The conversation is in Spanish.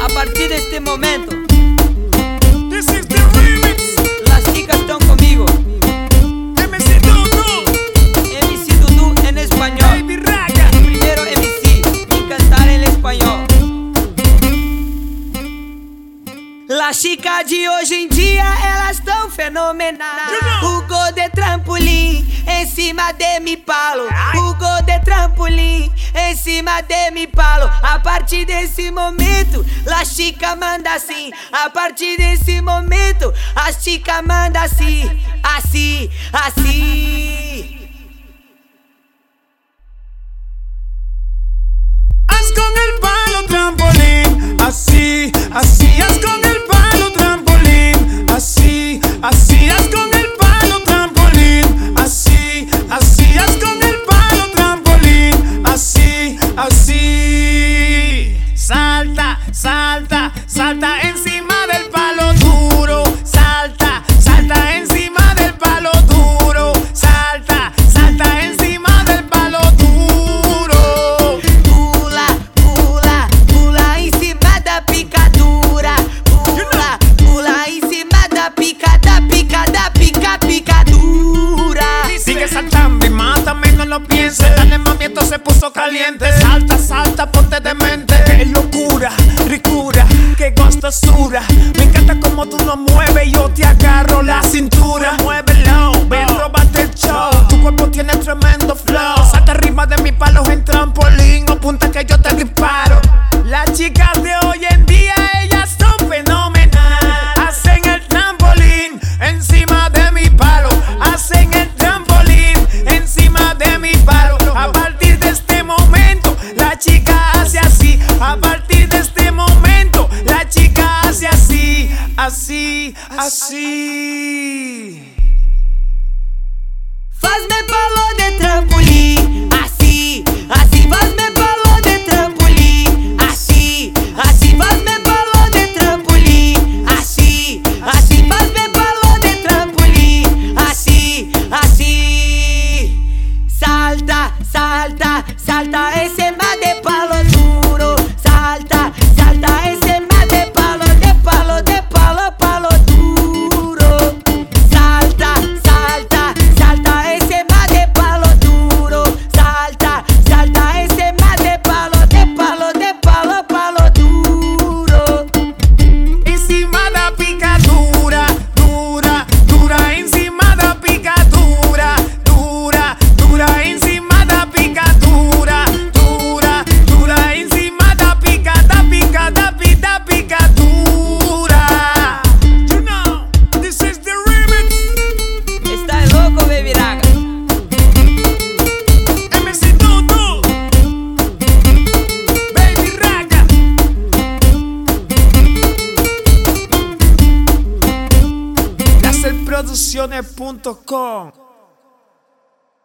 A partir de este momento, This is the remix. las chicas están conmigo. MC Dudu, MC Dudu en español. Baby Raga. Primero MC y cantar en español. Las chicas de hoje em dia, elas tão fenomenais. O gol de trampolim em cima de mi palo. O gol de trampolim em cima de mi palo. A partir desse momento, las chicas manda assim. A partir desse momento, as chicas manda assim. Assim, assim. Haz con el palo trampolín, así, así, haz con el palo trampolín, así, así, haz con el palo trampolín, así, así, haz con el palo trampolín, así, así. Salta, salta, salta encima del palo duro, salta, salta encima del palo duro, salta, salta encima del palo duro. Pula, pula, pula em cima da picadura. Pula, pula em cima da picadura. Sigue saltando y mátame, no lo pienses. Dale mami, esto se puso caliente. Salta, salta, ponte demente. Qué locura, ricura, qué gostosura. Me encanta como tú lo mueves. Yo te agarro la cintura. Muévelo, ven, róbate el show. Tu cuerpo tiene tremendo flow. Salta arriba de mis palos en trampolín. Apunta que yo te disparo. Las chicas de hoy en día, ellas son fenomenal. Hacen el trampolín encima de mi palo. Hacen el trampolín encima de mi palo. A partir de este momento, la chica hace así. A partir de este momento, la chica hace así. Así, así. Faz-me palo de trampolim. Assim, assim, faz-me palo de trampolim. Assim, assim, faz-me palo de trampolim. Assim, assim, faz-me palo de trampolim. Assim, assim. Salta, salta, salta em cima de palo duro. Salta, salta em cima de palo, palo duro. Salta, salta, salta em cima de palo duro. Salta, salta em cima de palo, palo duro. Encima da picadura, dura, dura, encima da picadura, dura, dura, encima da picadura, dura, dura, encima da picadura. You know, this is the remix. Está louco, Baby Raga? MC Dudu, Baby Raga. Laserproducciones.com